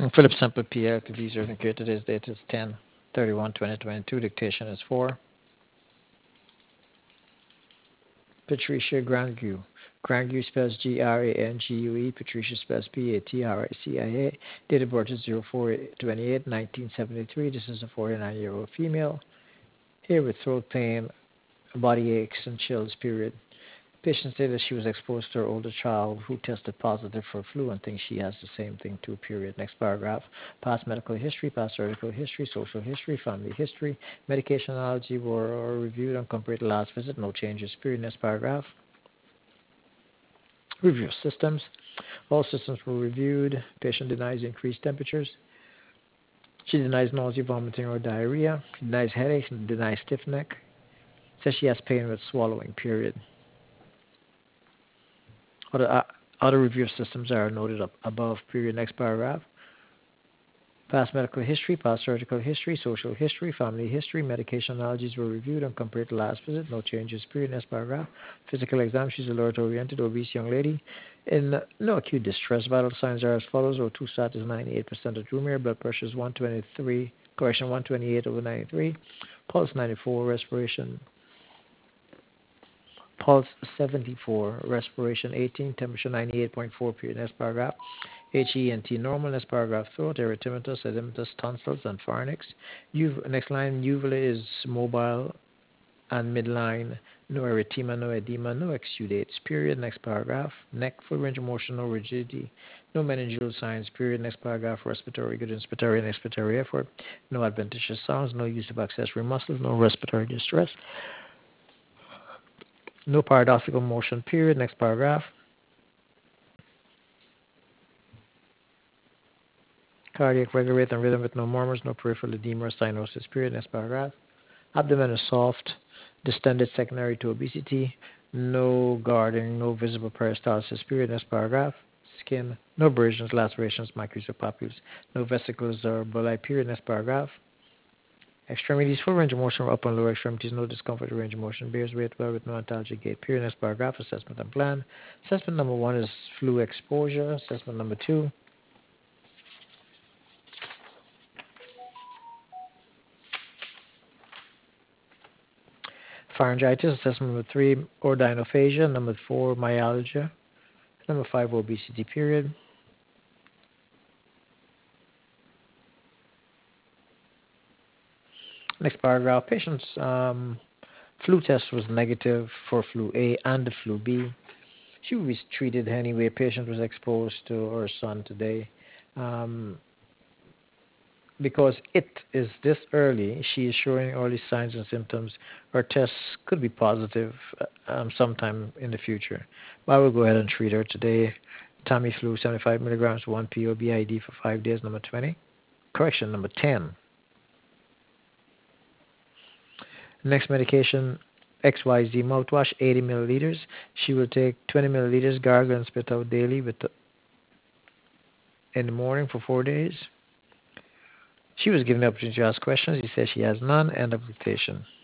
Philip Semple PL, visa and created today's date is 10/31/2022. Dictation is 4. Patricia Grangue. Grangue spells Grangue. Patricia spells Patricia. Date of birth is 04/28, 1973. This is a 49-year-old female. Here with throat pain, body aches, and chills, period. Patient stated that she was exposed to her older child who tested positive for flu and thinks she has the same thing too, period. Next paragraph. Past medical history, past surgical history, social history, family history, medication allergy were reviewed and compared to last visit. No changes, period. Next paragraph. Review systems. All systems were reviewed. Patient denies increased temperatures. She denies nausea, vomiting, or diarrhea. She denies headaches and denies stiff neck. Says she has pain with swallowing, period. Other review systems are noted above, period. Next paragraph. Past medical history, past surgical history, social history, family history, medication allergies were reviewed and compared to last visit. No changes, period. Next paragraph. Physical exam. She's alert-oriented, obese young lady. In no acute distress. Vital signs are as follows. O2 sat is 98% of room air. Blood pressure is 128/93. Pulse 94. Pulse 74. Respiration 18. Temperature 98.4, period. Next paragraph. HENT normal. Next paragraph. Throat, erythematous, edematous, tonsils, and pharynx. Next line. Uvula is mobile and midline. No erythema, no edema, no exudates, period. Next paragraph. Neck, full range of motion, no rigidity, no meningeal signs, period. Next paragraph. Respiratory, good inspiratory and expiratory effort. No adventitious sounds, no use of accessory muscles, no respiratory distress, no paradoxical motion, period. Next paragraph. Cardiac regular rate and rhythm with no murmurs, no peripheral edema or cyanosis, period. Next paragraph. Abdomen is soft, distended secondary to obesity, no guarding, no visible peristalsis, period. Next paragraph. Skin, no abrasions, lacerations, maculae or papules, no vesicles or bulli, period. Next paragraph. Extremities, full range of motion, upper and lower extremities, no discomfort or range of motion, bears weight well with no antalgic gait, period. Next paragraph. Assessment and plan. Assessment number 1 is flu exposure. Assessment number 2. Pharyngitis. Assessment number 3, ordinophagia. Number 4, myalgia. Number 5, obesity, period. Next paragraph. Patient's flu test was negative for flu A and the flu B. She will be treated anyway. Patient was exposed to her son today. Because it is this early, she is showing early signs and symptoms. Her tests could be positive sometime in the future. But I will go ahead and treat her today. Tamiflu, 75 milligrams, 1 PO BID for 5 days, number 20. Correction, number 10. Next medication, XYZ mouthwash, 80 milliliters. She will take 20 milliliters, gargle and spit out daily in the morning for 4 days. She was given the opportunity to ask questions. He says she has none. End of dictation.